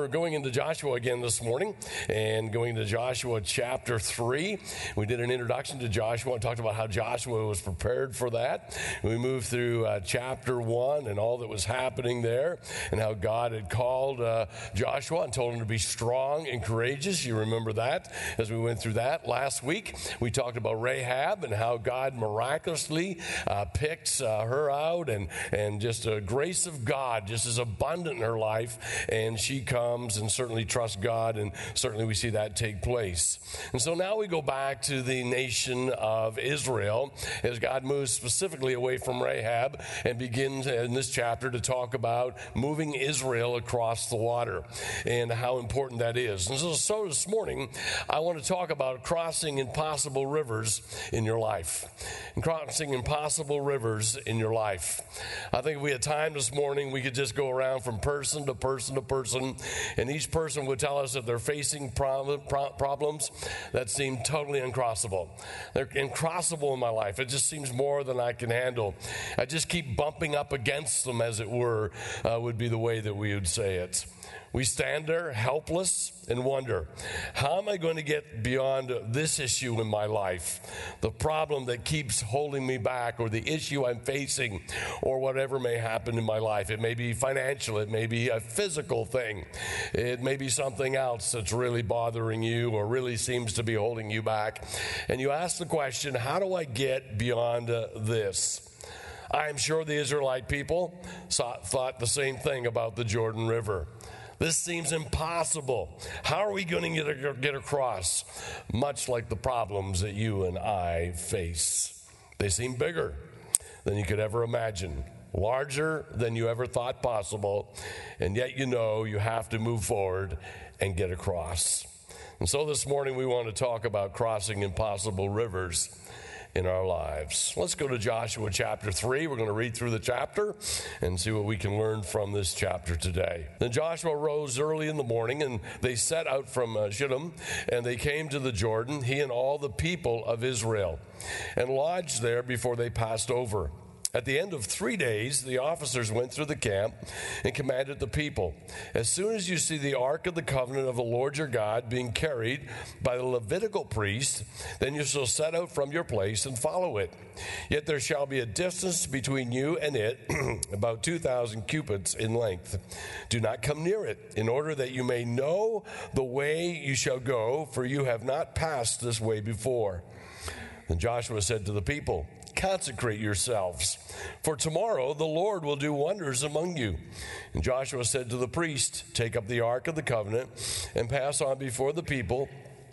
we're going into Joshua again this morning and going into Joshua chapter 3. We did an introduction to Joshua and talked about how Joshua was prepared for that. We moved through chapter 1 and all that was happening there and how God had called Joshua and told him to be strong and courageous. You remember that as we went through that. Last week, we talked about Rahab and how God miraculously picks her out and just a grace of God just is abundant in her life, and she comes and certainly trusts God, and certainly we see that take place. And so now we go back to the nation of Israel as God moves specifically away from Rahab and begins in this chapter to talk about moving Israel across the water and how important that is. And so this morning, I want to talk about crossing impossible rivers in your life. And crossing impossible rivers in your life. I think if we had time this morning, we could just go around from person to person to person, and each person would tell us that they're facing problems that seem totally uncrossable. They're uncrossable in my life. It just seems more than I can handle. I just keep bumping up against them, as it were, would be the way that we would say it. We stand there helpless and wonder, how am I going to get beyond this issue in my life? The problem that keeps holding me back, or the issue I'm facing, or whatever may happen in my life. It may be financial, it may be a physical thing. It may be something else that's really bothering you or really seems to be holding you back. And you ask the question, how do I get beyond this? I'm sure the Israelite people thought the same thing about the Jordan River. This seems impossible. How are we going to get across? Much like the problems that you and I face. They seem bigger than you could ever imagine, larger than you ever thought possible, and yet you know you have to move forward and get across. And so this morning we want to talk about crossing impossible rivers in our lives. Let's go to Joshua chapter 3. We're going to read through the chapter and see what we can learn from this chapter today. Then Joshua rose early in the morning, and they set out from Shittim, and they came to the Jordan, he and all the people of Israel, and lodged there before they passed over. At the end of 3 days, the officers went through the camp and commanded the people, as soon as you see the ark of the covenant of the Lord your God being carried by the Levitical priest, then you shall set out from your place and follow it. Yet there shall be a distance between you and it, about 2,000 cubits in length. Do not come near it, in order that you may know the way you shall go, for you have not passed this way before. Then Joshua said to the people, consecrate yourselves, for tomorrow the Lord will do wonders among you. And Joshua said to the priest, take up the ark of the covenant and pass on before the people.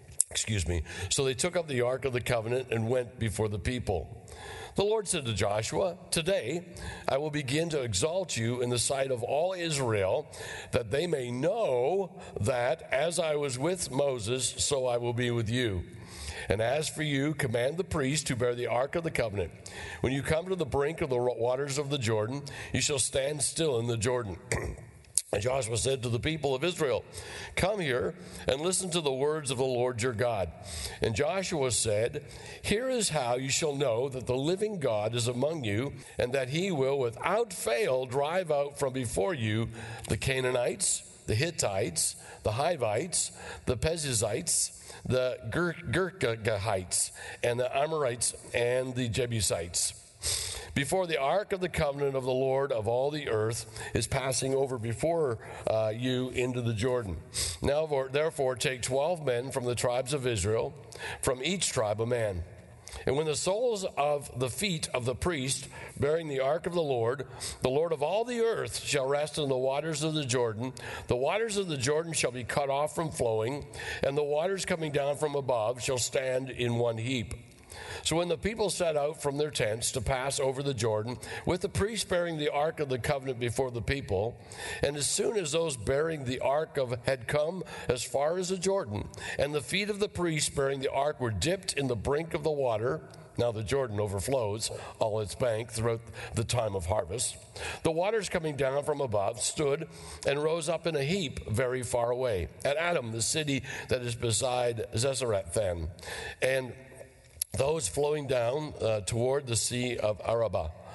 So they took up the ark of the covenant and went before the people. The Lord said to Joshua, today I will begin to exalt you in the sight of all Israel, that they may know that as I was with Moses, so I will be with you. And as for you, command the priest to bear the ark of the covenant. When you come to the brink of the waters of the Jordan, you shall stand still in the Jordan. And Joshua said to the people of Israel, come here and listen to the words of the Lord your God. And Joshua said, here is how you shall know that the living God is among you, and that he will without fail drive out from before you the Canaanites, the Hittites, the Hivites, the Perizzites, the Girgahites, and the Amorites, and the Jebusites. Before the ark of the covenant of the Lord of all the earth is passing over before you into the Jordan. Now therefore take 12 men from the tribes of Israel, from each tribe a man. And when the soles of the feet of the priest bearing the ark of the Lord of all the earth, shall rest in the waters of the Jordan, the waters of the Jordan shall be cut off from flowing, and the waters coming down from above shall stand in one heap. So when the people set out from their tents to pass over the Jordan, with the priest bearing the ark of the covenant before the people, and as soon as those bearing the ark had come as far as the Jordan, and the feet of the priest bearing the ark were dipped in the brink of the water, now the Jordan overflows all its bank throughout the time of harvest, the waters coming down from above stood and rose up in a heap very far away, at Adam, the city that is beside Zezarethan, and those flowing down toward the sea of Arabah.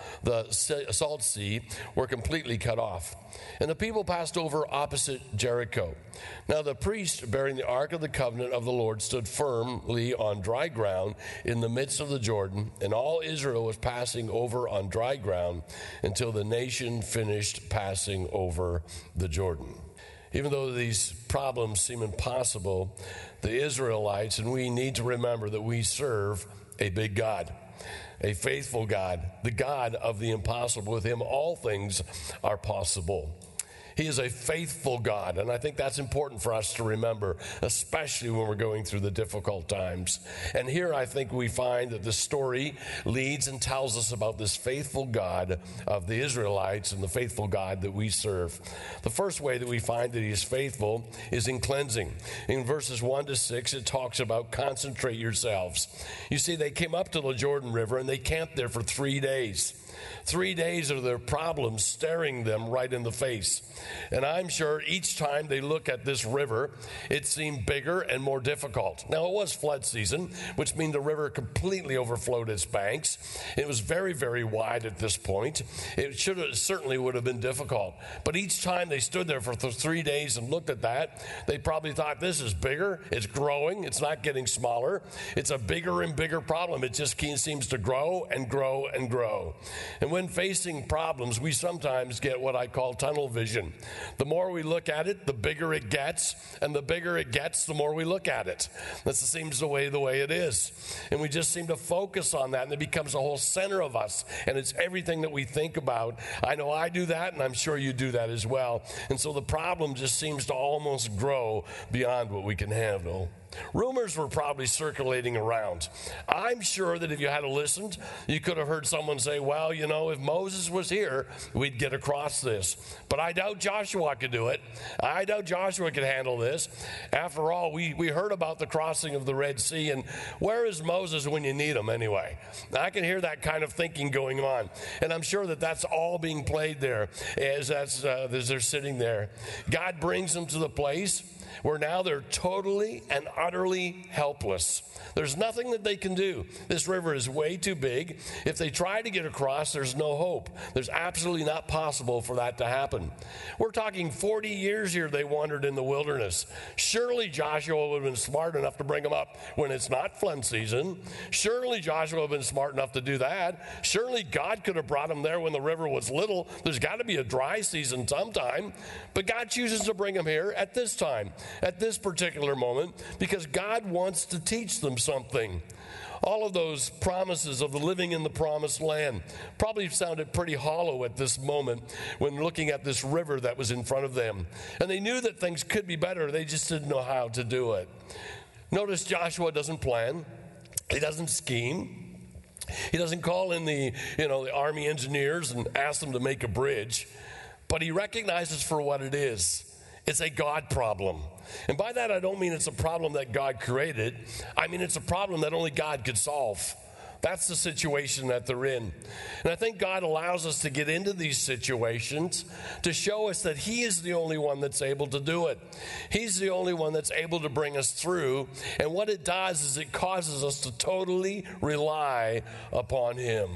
the Salt Sea were completely cut off. And the people passed over opposite Jericho. Now the priest bearing the Ark of the Covenant of the Lord stood firmly on dry ground in the midst of the Jordan, and all Israel was passing over on dry ground until the nation finished passing over the Jordan. Even though these problems seem impossible, the Israelites, and we need to remember that we serve a big God, a faithful God, the God of the impossible. With him, all things are possible. He is a faithful God, and I think that's important for us to remember, especially when we're going through the difficult times. And here I think we find that the story leads and tells us about this faithful God of the Israelites and the faithful God that we serve. The first way that we find that he is faithful is in cleansing. In verses 1 to 6, it talks about consecrate yourselves. You see, they came up to the Jordan River and they camped there for 3 days. 3 days of their problems staring them right in the face. And I'm sure each time they look at this river, it seemed bigger and more difficult. Now, it was flood season, which means the river completely overflowed its banks. It was very, very wide at this point. It certainly would have been difficult. But each time they stood there for 3 days and looked at that, they probably thought, this is bigger, it's growing, it's not getting smaller. It's a bigger and bigger problem. It just seems to grow and grow and grow. And when facing problems, we sometimes get what I call tunnel vision. The more we look at it, the bigger it gets, and the bigger it gets, the more we look at it. That seems the way it is. And we just seem to focus on that, and it becomes the whole center of us, and it's everything that we think about. I know I do that, and I'm sure you do that as well. And so the problem just seems to almost grow beyond what we can handle. Rumors were probably circulating around. I'm sure that if you had listened, you could have heard someone say, well, you know, if Moses was here, we'd get across this. But I doubt Joshua could do it. I doubt Joshua could handle this. After all, we heard about the crossing of the Red Sea, and where is Moses when you need him anyway? I can hear that kind of thinking going on. And I'm sure that that's all being played there as they're sitting there. God brings them to the place where now they're totally and utterly helpless. There's nothing that they can do. This river is way too big. If they try to get across, there's no hope. There's absolutely not possible for that to happen. We're talking 40 years here they wandered in the wilderness. Surely Joshua would have been smart enough to bring them up when it's not flood season. Surely Joshua would have been smart enough to do that. Surely God could have brought them there when the river was little. There's got to be a dry season sometime. But God chooses to bring them here at this time, at this particular moment, because God wants to teach them something. All of those promises of the living in the promised land probably sounded pretty hollow at this moment when looking at this river that was in front of them. And they knew that things could be better. They just didn't know how to do it. Notice Joshua doesn't plan. He doesn't scheme. He doesn't call in the army engineers and ask them to make a bridge. But he recognizes for what it is. It's a God problem. And by that, I don't mean it's a problem that God created. I mean, it's a problem that only God could solve. That's the situation that they're in. And I think God allows us to get into these situations to show us that He is the only one that's able to do it. He's the only one that's able to bring us through. And what it does is it causes us to totally rely upon Him.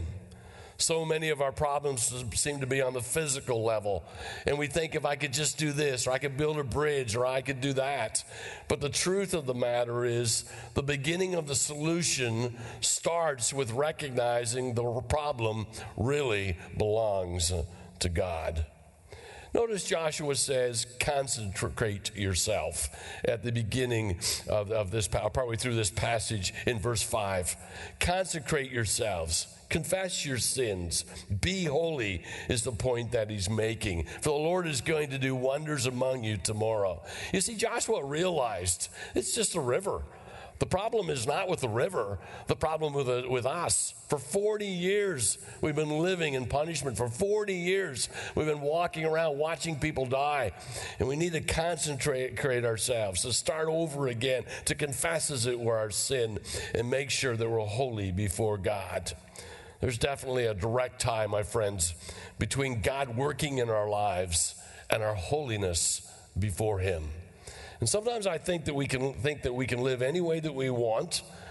So many of our problems seem to be on the physical level. And we think if I could just do this, or I could build a bridge, or I could do that. But the truth of the matter is the beginning of the solution starts with recognizing the problem really belongs to God. Notice Joshua says, consecrate yourself at the beginning of this, partway through this passage in verse 5. Consecrate yourselves. Confess your sins. Be holy is the point that he's making. For the Lord is going to do wonders among you tomorrow. You see, Joshua realized it's just a river. The problem is not with the river. The problem with us. For 40 years, we've been living in punishment. For 40 years, we've been walking around watching people die. And we need to concentrate ourselves, to start over again, to confess, as it were, our sin, and make sure that we're holy before God. There's definitely a direct tie, my friends, between God working in our lives and our holiness before Him. And sometimes I think that we can live any way that we want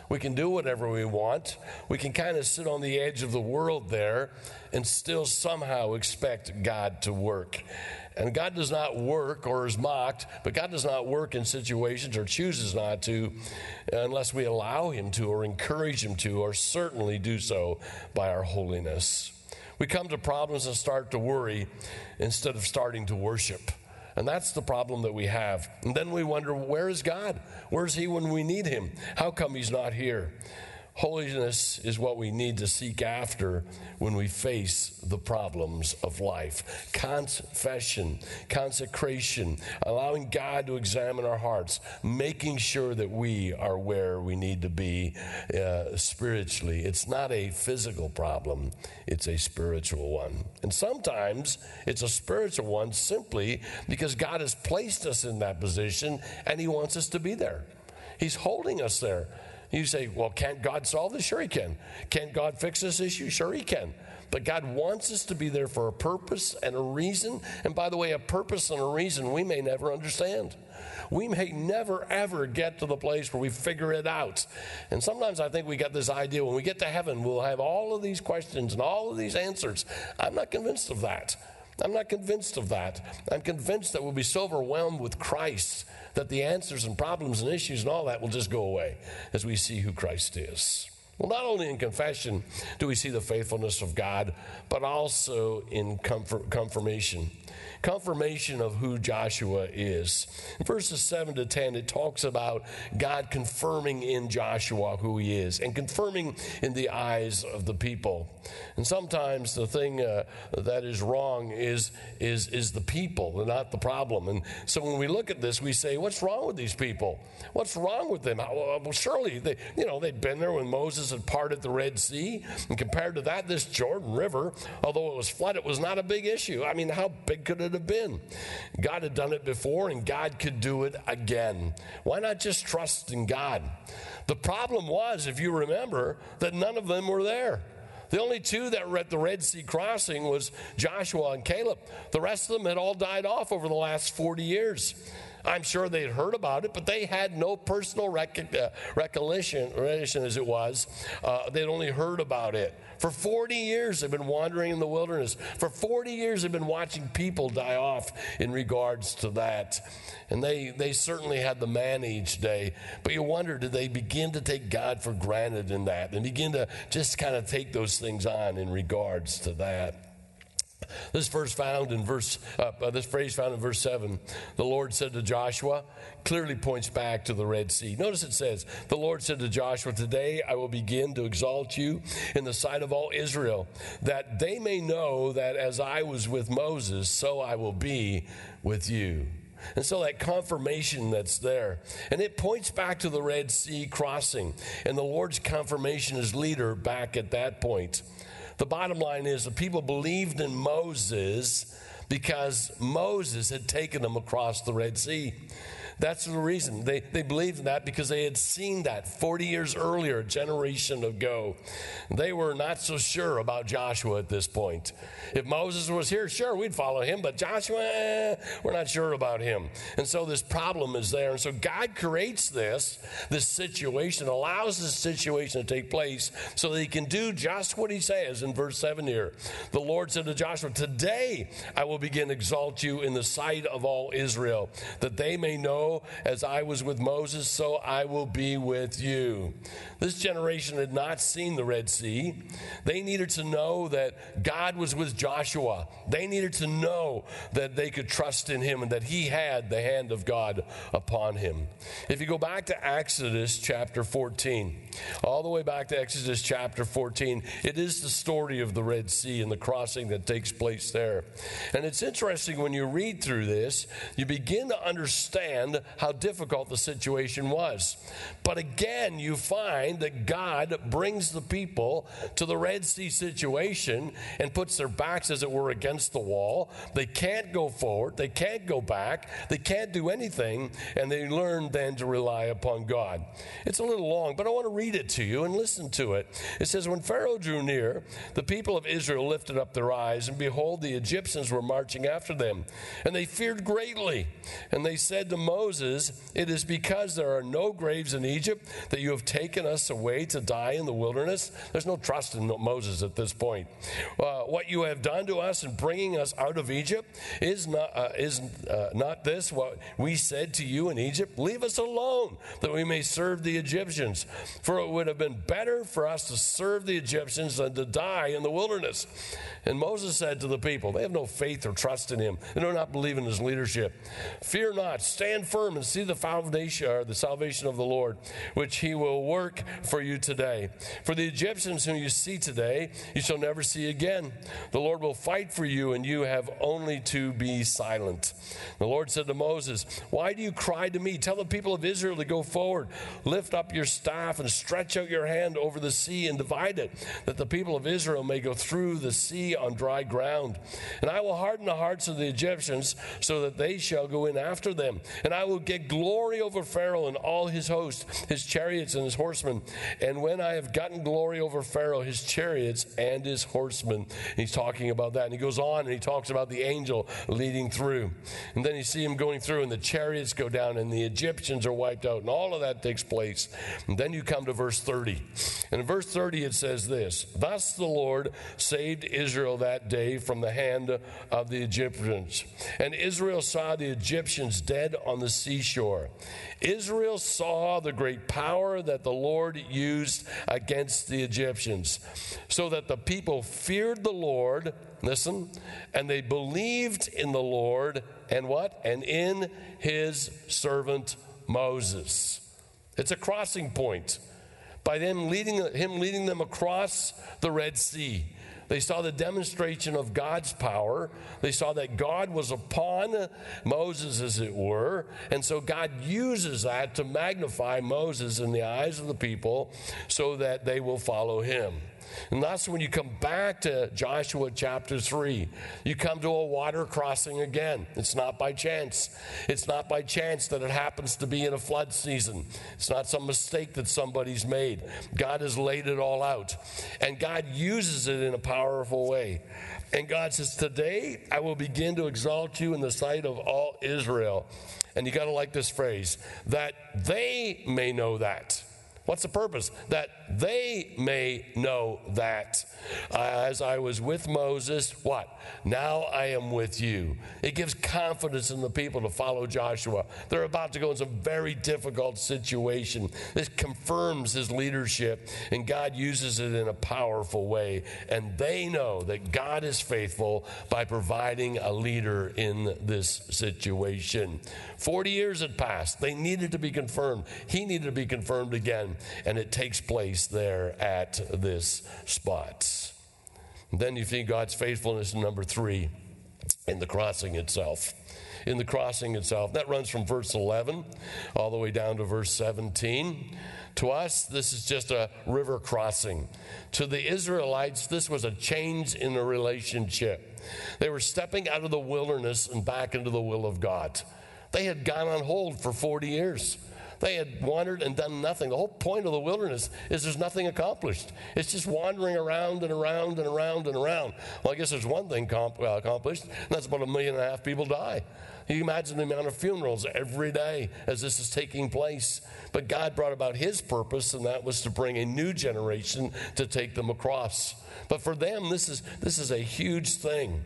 We can do whatever we want. We can kind of sit on the edge of the world there and still somehow expect God to work. And God does not work or is mocked, but God does not work in situations or chooses not to unless we allow him to or encourage him to, or certainly do so by our holiness. We come to problems and start to worry instead of starting to worship. And that's the problem that we have. And then we wonder, where is God? Where's he when we need him? How come he's not here? Holiness is what we need to seek after when we face the problems of life. Confession, consecration, allowing God to examine our hearts, making sure that we are where we need to be spiritually. It's not a physical problem, it's a spiritual one. And sometimes it's a spiritual one simply because God has placed us in that position and he wants us to be there. He's holding us there. You say, well, can't God solve this? Sure he can. Can't God fix this issue? Sure he can. But God wants us to be there for a purpose and a reason. And by the way, a purpose and a reason we may never understand. We may never, ever get to the place where we figure it out. And sometimes I think we get this idea when we get to heaven, we'll have all of these questions and all of these answers. I'm not convinced of that. I'm not convinced of that. I'm convinced that we'll be so overwhelmed with Christ that the answers and problems and issues and all that will just go away as we see who Christ is. Well, not only in confession do we see the faithfulness of God, but also in confirmation. Confirmation of who Joshua is. In verses 7 to 10, it talks about God confirming in Joshua who he is and confirming in the eyes of the people. And sometimes the thing that is wrong is the people and not the problem. And so when we look at this, we say, what's wrong with these people? What's wrong with them? Well, surely they'd been there when Moses had parted the Red Sea. And compared to that, this Jordan River, although it was flooded, was not a big issue. I mean, how big could it have been? God had done it before, and God could do it again. Why not just trust in God? The problem was, if you remember, that none of them were there. The only two that were at the Red Sea crossing was Joshua and Caleb. The rest of them had all died off over the last 40 years. I'm sure they'd heard about it, but they had no personal recollection, as it was. They'd only heard about it. For 40 years, they've been wandering in the wilderness. For 40 years, they've been watching people die off in regards to that. And they certainly had the man each day. But you wonder, did they begin to take God for granted in that and begin to just kind of take those things on in regards to that? This phrase found in verse 7, the Lord said to Joshua, clearly points back to the Red Sea. Notice it says, the Lord said to Joshua, today I will begin to exalt you in the sight of all Israel, that they may know that as I was with Moses, so I will be with you. And so that confirmation that's there, and it points back to the Red Sea crossing and the Lord's confirmation as leader back at that point. The bottom line is the people believed in Moses because Moses had taken them across the Red Sea. That's the reason. They believed in that because they had seen that 40 years earlier, a generation ago. They were not so sure about Joshua at this point. If Moses was here, sure, we'd follow him, but Joshua, we're not sure about him. And so this problem is there. And so God creates this situation, allows this situation to take place so that he can do just what he says in verse 7 here. The Lord said to Joshua, today I will begin to exalt you in the sight of all Israel, that they may know as I was with Moses, so I will be with you. This generation had not seen the Red Sea. They needed to know that God was with Joshua. They needed to know that they could trust in him and that he had the hand of God upon him. If you go back to Exodus chapter 14, all the way back to Exodus chapter 14, it is the story of the Red Sea and the crossing that takes place there. And it's interesting when you read through this, you begin to understand how difficult the situation was. But again, you find that God brings the people to the Red Sea situation and puts their backs, as it were, against the wall. They can't go forward. They can't go back. They can't do anything. And they learn then to rely upon God. It's a little long, but I want to read it to you and listen to it. It says, when Pharaoh drew near, the people of Israel lifted up their eyes, and behold, the Egyptians were marching after them. And they feared greatly. And they said to Moses, Moses, it is because there are no graves in Egypt that you have taken us away to die in the wilderness. There's no trust in Moses at this point. What you have done to us in bringing us out of Egypt is not this what we said to you in Egypt? Leave us alone that we may serve the Egyptians. For it would have been better for us to serve the Egyptians than to die in the wilderness. And Moses said to the people, they have no faith or trust in him. They do not believe in his leadership. Fear not, stand firm and see the foundation or the salvation of the Lord, which he will work for you today. For the Egyptians whom you see today, you shall never see again. The Lord will fight for you, and you have only to be silent. The Lord said to Moses, why do you cry to me? Tell the people of Israel to go forward. Lift up your staff and stretch out your hand over the sea and divide it, that the people of Israel may go through the sea on dry ground. And I will harden the hearts of the Egyptians so that they shall go in after them. And I will get glory over Pharaoh and all his host, his chariots and his horsemen. And when I have gotten glory over Pharaoh, his chariots and his horsemen. And he's talking about that. And he goes on and he talks about the angel leading through. And then you see him going through and the chariots go down and the Egyptians are wiped out. And all of that takes place. And then you come to verse 30. And in verse 30 it says this, thus the Lord saved Israel that day from the hand of the Egyptians. And Israel saw the Egyptians dead on the seashore. Israel saw the great power that the Lord used against the Egyptians, so that the people feared the Lord, listen, and they believed in the Lord, and what? And in his servant Moses. It's a crossing point. By him leading them across the Red Sea. They saw the demonstration of God's power. They saw that God was upon Moses, as it were. And so God uses that to magnify Moses in the eyes of the people so that they will follow him. And that's when you come back to Joshua chapter 3. You come to a water crossing again. It's not by chance. It's not by chance that it happens to be in a flood season. It's not some mistake that somebody's made. God has laid it all out. And God uses it in a powerful way. And God says, today I will begin to exalt you in the sight of all Israel. And you got to like this phrase, that they may know that. What's the purpose? That they may know that. As I was with Moses, what? Now I am with you. It gives confidence in the people to follow Joshua. They're about to go in some very difficult situation. This confirms his leadership, and God uses it in a powerful way. And they know that God is faithful by providing a leader in this situation. 40 years had passed. They needed to be confirmed. He needed to be confirmed again. And it takes place there at this spot. And then you see God's faithfulness in number 3, in the crossing itself. In the crossing itself. That runs from verse 11 all the way down to verse 17. To us, this is just a river crossing. To the Israelites, this was a change in the relationship. They were stepping out of the wilderness and back into the will of God. They had gone on hold for 40 years. They had wandered and done nothing. The whole point of the wilderness is there's nothing accomplished. It's just wandering around and around and around and around. Well, I guess there's one thing accomplished, and that's about 1.5 million people die. You can imagine the amount of funerals every day as this is taking place. But God brought about his purpose, and that was to bring a new generation to take them across. But for them, this is a huge thing.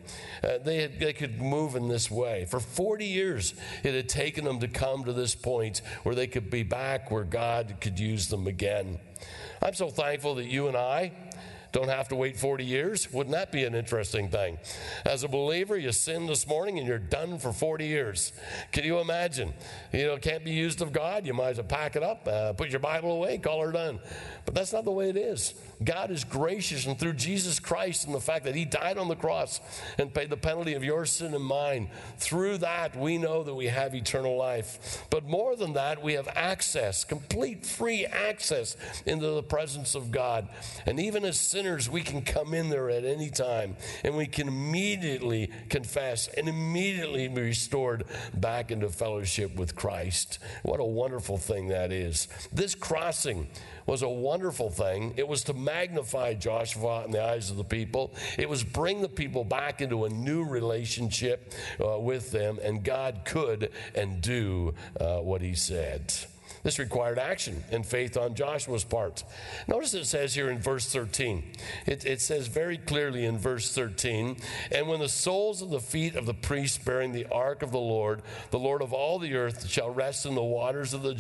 They could move in this way. For 40 years, it had taken them to come to this point where they could be back where God could use them again. I'm so thankful that you and I don't have to wait 40 years. Wouldn't that be an interesting thing? As a believer, you sin this morning and you're done for 40 years. Can you imagine? Can't be used of God. You might as well pack it up, put your Bible away, call her done. But that's not the way it is. God is gracious, and through Jesus Christ and the fact that he died on the cross and paid the penalty of your sin and mine, through that we know that we have eternal life. But more than that, we have access, complete free access into the presence of God. And even as sinners, sinners, we can come in there at any time, and we can immediately confess and immediately be restored back into fellowship with Christ. What a wonderful thing that is. This crossing was a wonderful thing. It was to magnify Joshua in the eyes of the people. It was bring the people back into a new relationship with them, and God could and do what he said. This required action and faith on Joshua's part. Notice it says here in verse 13. It says very clearly in verse 13, and when the soles of the feet of the priests bearing the ark of the Lord of all the earth, shall rest in the waters of the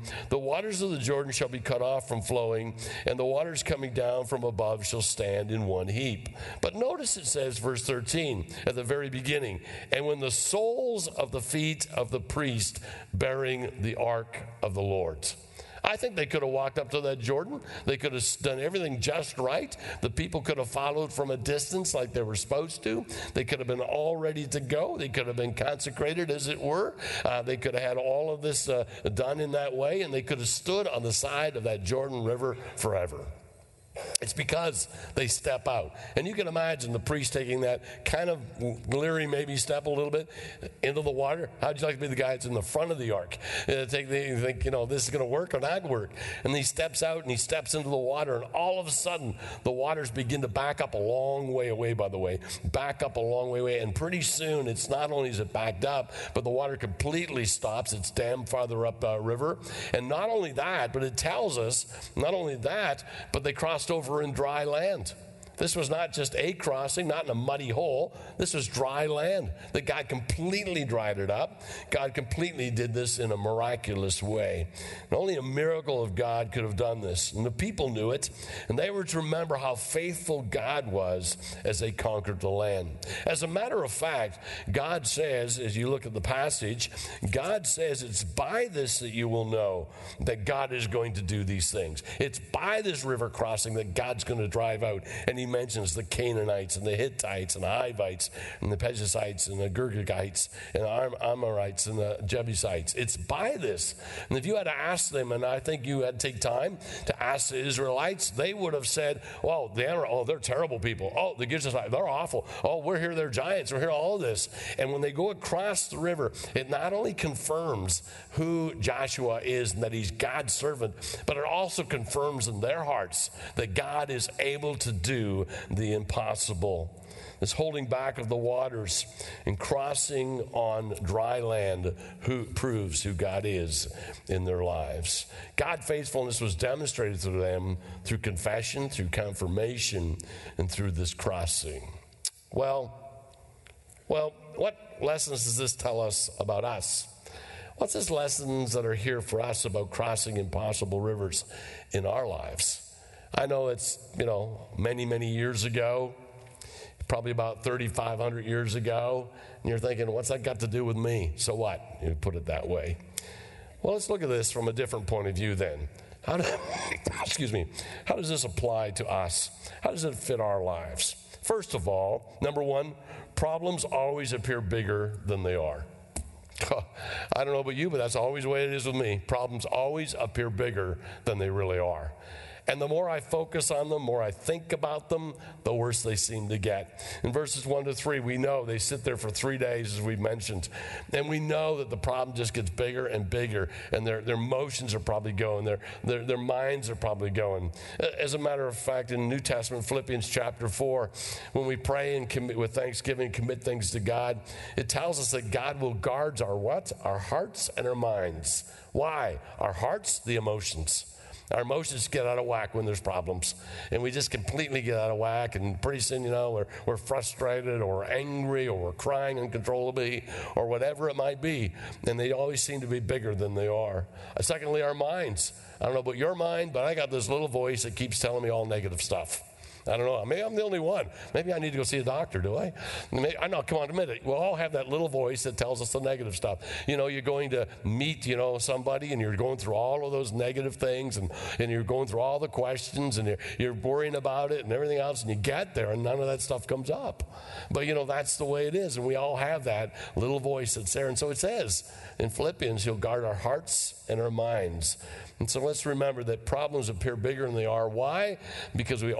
waters of the Jordan shall be cut off from flowing, and the waters coming down from above shall stand in one heap. But notice it says, verse 13, at the very beginning, and when the soles of the feet of the priest bearing the ark of the Lord. I think they could have walked up to that Jordan. They could have done everything just right. The people could have followed from a distance like they were supposed to. They could have been all ready to go. They could have been consecrated, as it were. They could have had all of this done in that way, and they could have stood on the side of that Jordan River forever. It's because they step out. And you can imagine the priest taking that kind of leery maybe step a little bit into the water. How'd you like to be the guy that's in the front of the ark? You think, this is going to work or not work? And he steps out and he steps into the water, and all of a sudden the waters begin to back up a long way away, by the way. Back up a long way away. And pretty soon, it's not only is it backed up, but the water completely stops. It's dammed farther up river. And not only that, but it tells us, not only that, but they crossed over in dry land. This was not just a crossing, not in a muddy hole. This was dry land that God completely dried it up. God completely did this in a miraculous way. And only a miracle of God could have done this. And the people knew it, and they were to remember how faithful God was as they conquered the land. As a matter of fact, God says, as you look at the passage, God says it's by this that you will know that God is going to do these things. It's by this river crossing that God's going to drive out. And he mentions the Canaanites and the Hittites and the Hivites and the Perizzites and the Girgashites and the Amorites and the Jebusites. It's by this. And if you had to ask them, and I think you had to take time to ask the Israelites, they would have said, well, they're terrible people. Oh, the Girgashites, they're awful. Oh, we're here, they're giants. We're here, all of this. And when they go across the river, it not only confirms who Joshua is and that he's God's servant, but it also confirms in their hearts that God is able to do the impossible. This holding back of the waters and crossing on dry land proves who God is in their lives. God's faithfulness was demonstrated to them through confession, through confirmation, and through this crossing. Well, what lessons does this tell us about us? What's these lessons that are here for us about crossing impossible rivers in our lives? I know it's, many, many years ago, probably about 3,500 years ago, and you're thinking, what's that got to do with me? So what? You put it that way. Well, let's look at this from a different point of view then. How does this apply to us? How does it fit our lives? First of all, number one, problems always appear bigger than they are. I don't know about you, but that's always the way it is with me. Problems always appear bigger than they really are. And the more I focus on them, the more I think about them, the worse they seem to get. In verses 1 to 3, we know they sit there for 3 days, as we mentioned. And we know that the problem just gets bigger and bigger. And their emotions are probably going. Their minds are probably going. As a matter of fact, in the New Testament, Philippians chapter 4, when we pray and commit with thanksgiving, commit things to God, it tells us that God will guard our what? Our hearts and our minds. Why? Our hearts, the emotions. Our emotions get out of whack when there's problems. And we just completely get out of whack. And pretty soon, we're frustrated or we're angry or we're crying uncontrollably or whatever it might be. And they always seem to be bigger than they are. Secondly, our minds. I don't know about your mind, but I got this little voice that keeps telling me all negative stuff. I don't know. Maybe I'm the only one. Maybe I need to go see a doctor, do I? I know, come on, admit it. We'll all have that little voice that tells us the negative stuff. You're going to meet, somebody, and you're going through all of those negative things, and you're going through all the questions, and you're worrying about it and everything else, and you get there, and none of that stuff comes up. But, that's the way it is, and we all have that little voice that's there. And so it says in Philippians, he'll guard our hearts and our minds. And so let's remember that problems appear bigger than they are. Why? Because we only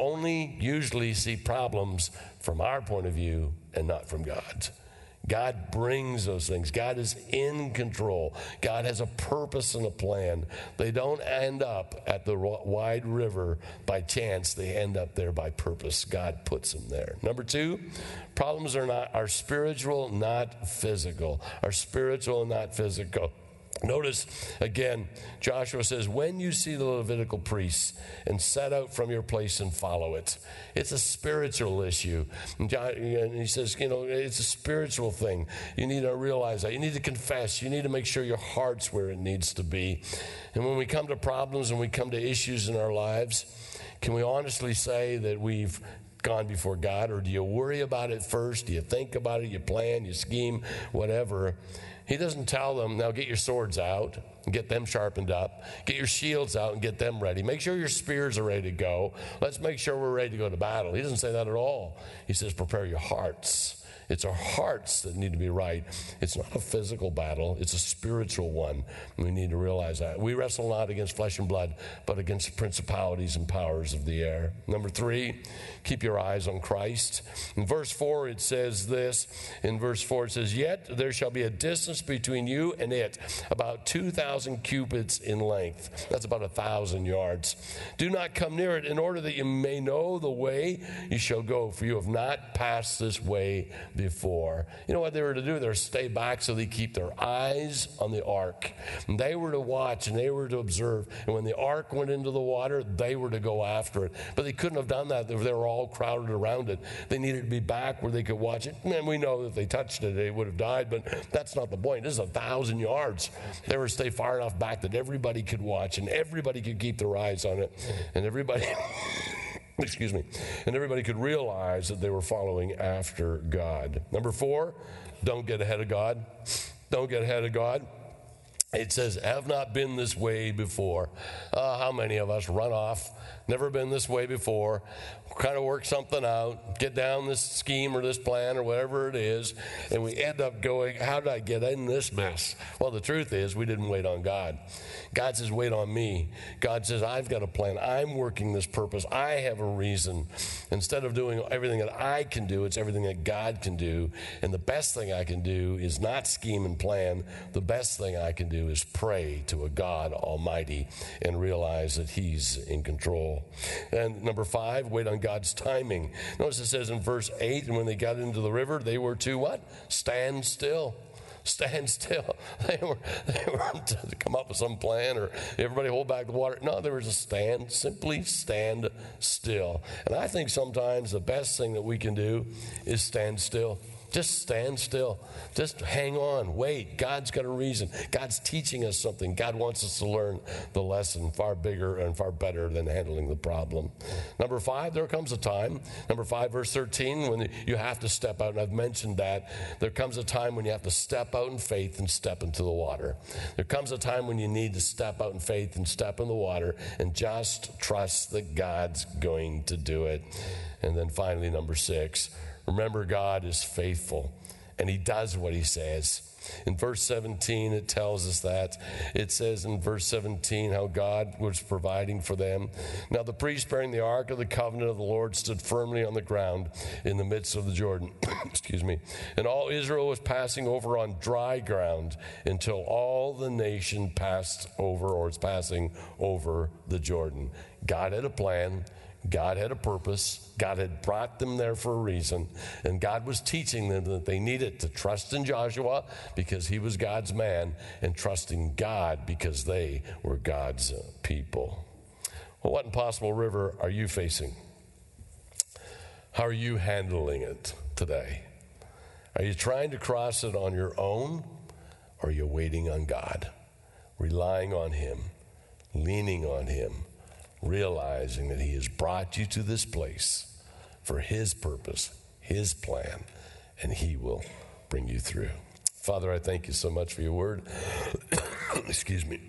we usually see problems from our point of view and not from God's. God brings those things. God is in control. God has a purpose and a plan. They don't end up at the wide river by chance. They end up there by purpose. God puts them there. Number two, problems are spiritual, not physical. Are spiritual, not physical. Notice, again, Joshua says, when you see the Levitical priests and set out from your place and follow it. It's a spiritual issue. And he says, it's a spiritual thing. You need to realize that. You need to confess. You need to make sure your heart's where it needs to be. And when we come to problems and we come to issues in our lives, can we honestly say that we've gone before God? Or do you worry about it first? Do you think about it? You plan, you scheme, whatever. He doesn't tell them, now get your swords out and get them sharpened up. Get your shields out and get them ready. Make sure your spears are ready to go. Let's make sure we're ready to go to battle. He doesn't say that at all. He says, prepare your hearts. It's our hearts that need to be right. It's not a physical battle. It's a spiritual one. We need to realize that. We wrestle not against flesh and blood, but against principalities and powers of the air. Number three, keep your eyes on Christ. In verse 4, it says this. In verse 4, it says, yet there shall be a distance between you and it, about 2,000 cubits in length. That's about 1,000 yards. Do not come near it, in order that you may know the way you shall go, for you have not passed this way before. You know what they were to do? They were to stay back so they keep their eyes on the ark. And they were to watch and they were to observe. And when the ark went into the water, they were to go after it. But they couldn't have done that if they were all crowded around it. They needed to be back where they could watch it. And we know that if they touched it, they would have died, but that's not the point. This is 1,000 yards. They were to stay far enough back that everybody could watch and everybody could keep their eyes on it. And everybody... Excuse me. And everybody could realize that they were following after God. Number 4, don't get ahead of God. Don't get ahead of God. It says, have not been this way before. How many of us run off, never been this way before, kind of work something out, get down this scheme or this plan or whatever it is, and we end up going, how did I get in this mess? Well, the truth is we didn't wait on God. God says, wait on me. God says, I've got a plan. I'm working this purpose. I have a reason. Instead of doing everything that I can do, it's everything that God can do. And the best thing I can do is not scheme and plan. The best thing I can do is pray to a God Almighty and realize that He's in control. And number 5, wait on God's timing. Notice it says in verse 8, and when they got into the river, they were to what? Stand still. Stand still. They weren't to come up with some plan or everybody hold back the water. No, there was a stand. Simply stand still. And I think sometimes the best thing that we can do is stand still. Just stand still. Just hang on. Wait. God's got a reason. God's teaching us something. God wants us to learn the lesson far bigger and far better than handling the problem. Number 5, there comes a time. Number 5, verse 13, when you have to step out. And I've mentioned that. There comes a time when you have to step out in faith and step into the water. There comes a time when you need to step out in faith and step in the water and just trust that God's going to do it. And then finally, number 6, remember, God is faithful, and He does what He says. In verse 17, it tells us that. It says in verse 17 how God was providing for them. Now the priest bearing the ark of the covenant of the Lord stood firmly on the ground in the midst of the Jordan. Excuse me. And all Israel was passing over on dry ground until all the nation passed over, or is passing over the Jordan. God had a plan. God had a purpose. God had brought them there for a reason. And God was teaching them that they needed to trust in Joshua because he was God's man, and trust in God because they were God's people. Well, what impossible river are you facing? How are you handling it today? Are you trying to cross it on your own, or are you waiting on God, relying on Him, leaning on Him, realizing that He has brought you to this place for His purpose, His plan, and He will bring you through. Father, I thank You so much for Your word. Excuse me.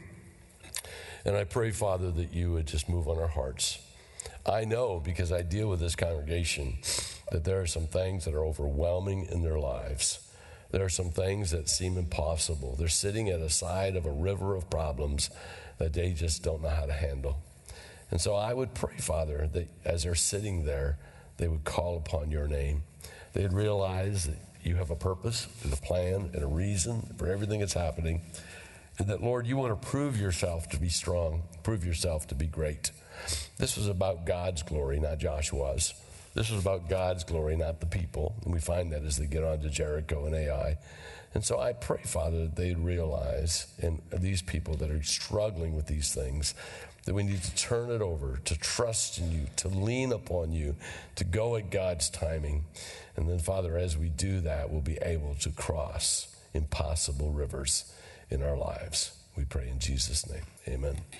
And I pray, Father, that You would just move on our hearts. I know, because I deal with this congregation, that there are some things that are overwhelming in their lives. There are some things that seem impossible. They're sitting at the side of a river of problems that they just don't know how to handle. And so I would pray, Father, that as they're sitting there, they would call upon your name. They'd realize that you have a purpose and a plan and a reason for everything that's happening. And that, Lord, you want to prove yourself to be strong, prove yourself to be great. This was about God's glory, not Joshua's. This was about God's glory, not the people. And we find that as they get on to Jericho and Ai. And so I pray, Father, that they'd realize, and these people that are struggling with these things, that we need to turn it over, to trust in you, to lean upon you, to go at God's timing. And then, Father, as we do that, we'll be able to cross impossible rivers in our lives. We pray in Jesus' name. Amen.